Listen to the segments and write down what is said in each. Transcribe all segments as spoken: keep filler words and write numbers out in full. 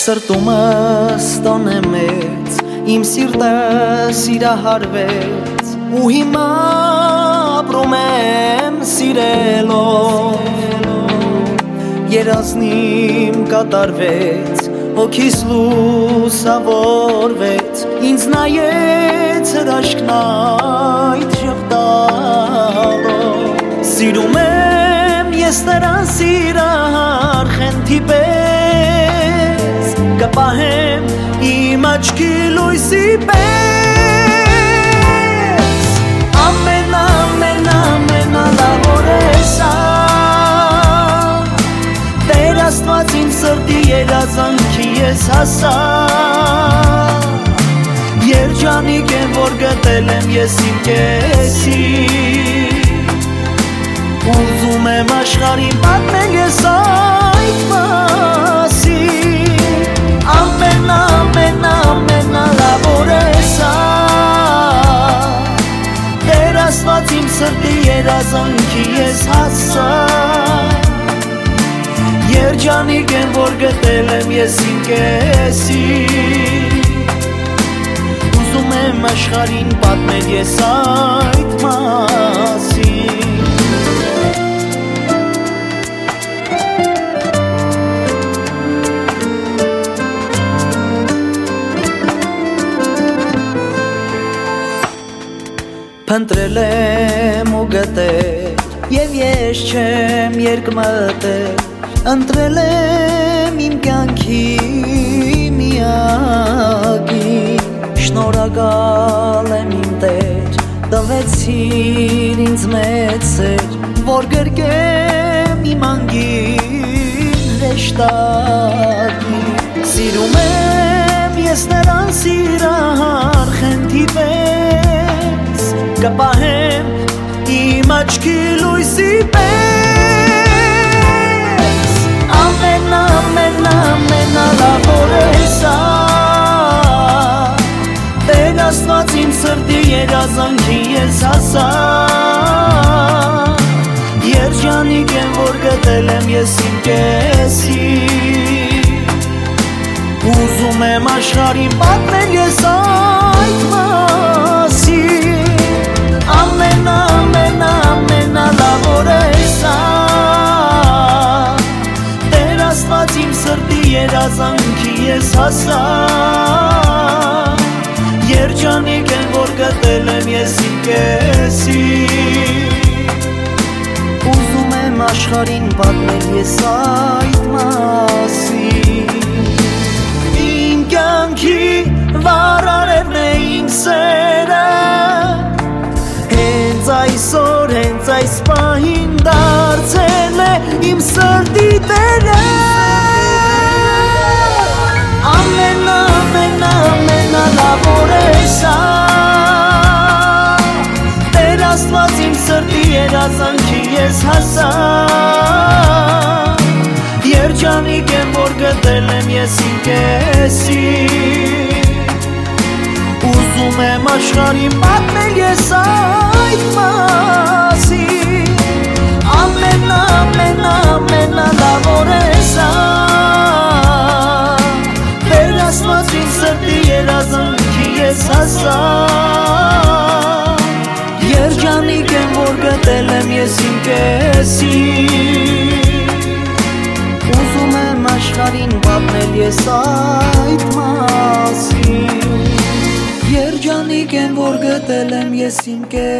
Սրտումս տոն է մեծ, իմ սիրտը սիրահարվեց ու հիմա ապրում եմ սիրելով երազնիմ կատարվեց, հոգիս լուսավորվեց, ինձ նայեց հրաշքն այդ ժպտալով սիրում եմ ես նրան սիրահար խենթի պես կպահեմ իմ աչքի լույսի պես ամեն ամեն ամեն լավոր ես Տեր Աստված իմ սրտի երազանքի ես հասա Երջանիկ եմ որ գտել եմ ես իմ կեսին Ուզում եմ աշխարհին պատմել ես այդ մասին Ամեն ամեն ամեն լավոր ես Տեր Աստված իմ սրտի երազանքի ես հասա Երջանիկ եմ որ գտել եմ ես իմ կեսին Ուզում եմ աշխարհին պատմել ես այդ մասին Փնտրել եմ ու գտել և ես չեմ երկմտել Ընտրել եմ իմ կյանքի միակին Շնորհակալ եմ իմ Տեր տվեցիր ինձ մեծ սեր որ գրկեմ իմ անգին հեշտակին Սիրում եմ ես նրան սիրահար խենթի պես կպահեմ իմ աչքի լույսի պես ամեն ամեն ամեն լավոր ես Տեր Աստված իմ սրտի երազանքի ես հասա Երջանիկ եմ որ գտել եմ ես իմ կեսին Ուզում եմ աշխարհին պատմել ես այդ մասին Ամեն ամեն ամեն լավոր ես Տեր Աստված իմ սրտի երազանքի ես հասա Երջանիկ եմ որ գտել եմ ես իմ կեսին Ուզում եմ աշխարհին պատմել ես այդ մասին Իմ կյանքի վառարևն է իմ սերը Հենց այսօր, հենց այս պահին դարձել է իմ սրտի տերը Ամեն ամեն ամեն լավոր ես Տեր Աստված իմ սրտի երազանքի ես հասա Երջանիկ եմ որ գտել եմ ես իմ կեսին Ուզում եմ աշխարհին պատմել ես այդ մասին Ամեն ամեն ամեն լավոր ես Տեր Աստված իմ սրտի երազանքի ես հասա Երջանիկ եմ որ գտել եմ ես իմ կեսին Ուզում եմ աշխարհին պատմել ես այդ մասին Երջանիկ եմ որ գտել եմ ես իմ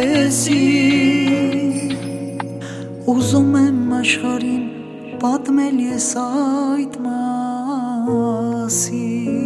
կեսին Ուզում եմ աշխարհին պատմել ես այդ մասին